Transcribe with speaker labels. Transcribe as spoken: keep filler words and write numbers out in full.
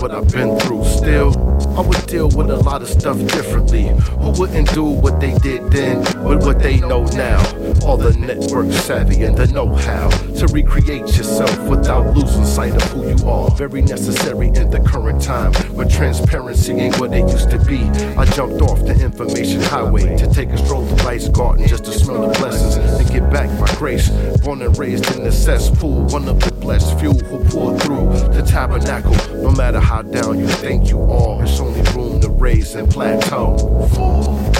Speaker 1: what I've been through. Still, I would deal with a lot of stuff differently. Who wouldn't do what they did then with what they know now? All the network savvy and the know-how to recreate yourself without losing sight of who you are. Very necessary in the current time, where transparency ain't what it used to be. I jumped off the information highway to take a stroll to Rice Garden just to smell the blessings and get back my grace. Born and raised in the cesspool, one of the blessed few who pulled through the tabernacle. No matter how down you think you are, it's only room to raise and plateau.